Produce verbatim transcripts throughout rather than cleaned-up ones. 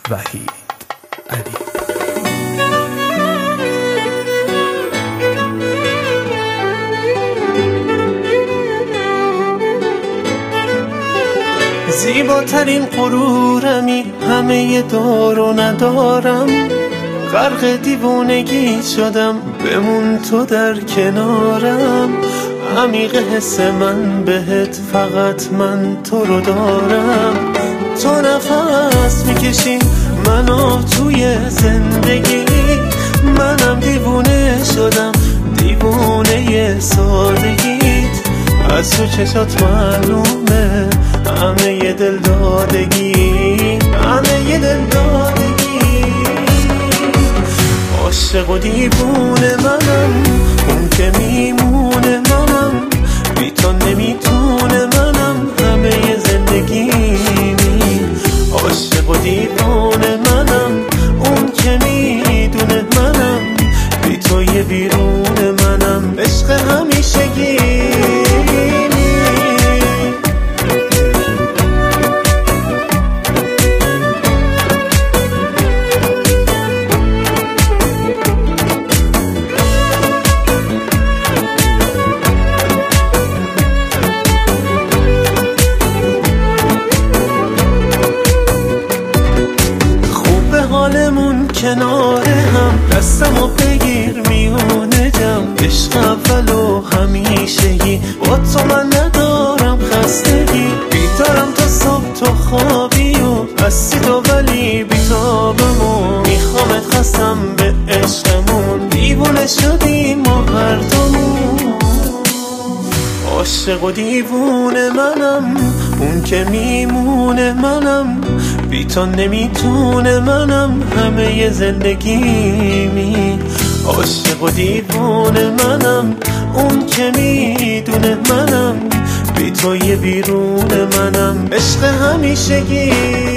وحید علی. زیباترین غرورمی، همه دارو ندارم، غرق دیوونگی شدم، بمون تو در کنارم. عمیق حس من بهت، فقط من تو رو دارم. تو نفس میکشی منو توی زندگی، منم دیوونه شدم، دیوونه سادگیت. از تو چشات معلومه همه ی دل دادگی، همه ی دل دادگی. عاشق و دیوونه منم، اون که میمونه منم، بی تو نمیتونه منم، همه ی زندگیمی. عاشق و دیوونه منم، اون که میدونه منم، بی تو یه بیرون منم، عشق همیشگی. کنار هم دستمو بگیر میونه جمع، عشق اول و همیشگی. با تو من ندارم خستگی، بیدارم تا صبح تو خوابی و هستی تو ولی بیتابمون. میخوامت خستم به عشقمون، دیوونه شدیم ما هر دومون. عاشق و دیوونه منم، اون که میمونه منم، بی تو نمیتونه منم، همه ی زندگیمی. عاشق و دیوونه منم، اون که میدونه منم، بی تو یه بیرون منم، عشق همیشگی.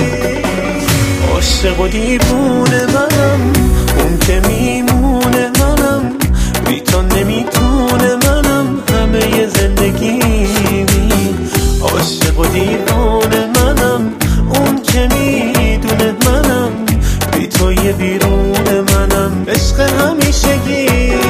عاشق و دیوونه منم، اون که میمونه منم، بی تو نمیتونه منم، همه ی زندگیمی. عاشق و دیوونه منم، اون که میدونه منم، بی تو یه بیرون منم، عشق همیشگی.